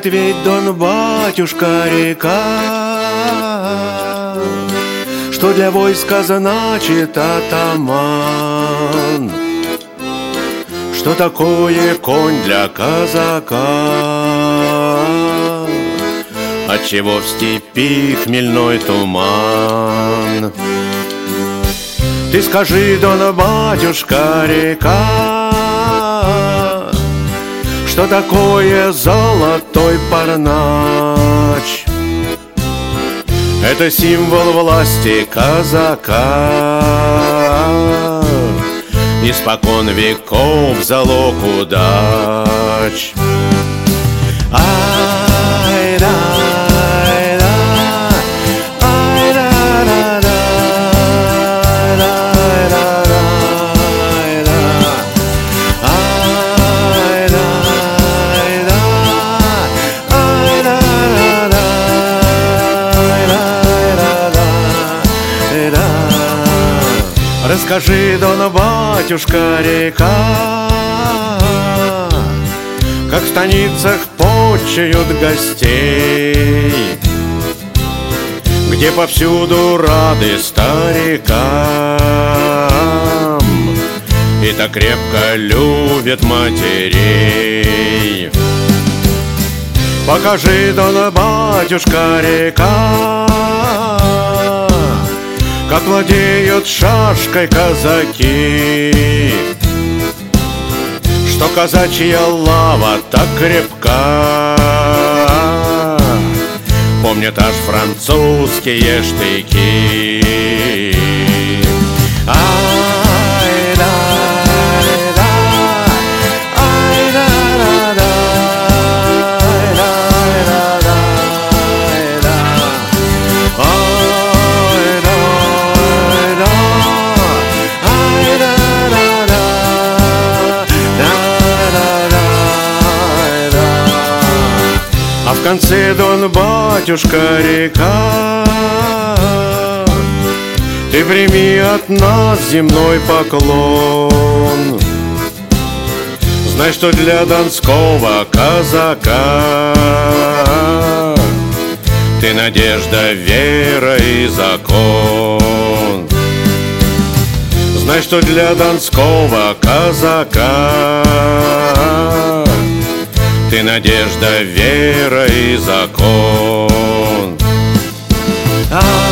ответь, Дон батюшка, река, что для войска значит атаман? Что такое конь для казака? Отчего в степи хмельной туман? Ты скажи, Дон батюшка, река, что такое золотой парнач? Это символ власти казака, испокон веков залог удач. Расскажи, Дон батюшка, река, как в станицах почуют гостей, где повсюду рады старикам и так крепко любят матерей. Покажи, Дон батюшка, река, как владеют шашкой казаки, что казачья лава так крепка, помнят аж французские штыки. А в конце, Дон батюшка, река, ты прими от нас земной поклон. Знай, что для донского казака ты надежда, вера и закон. Знай, что для донского казака ты надежда, вера и закон.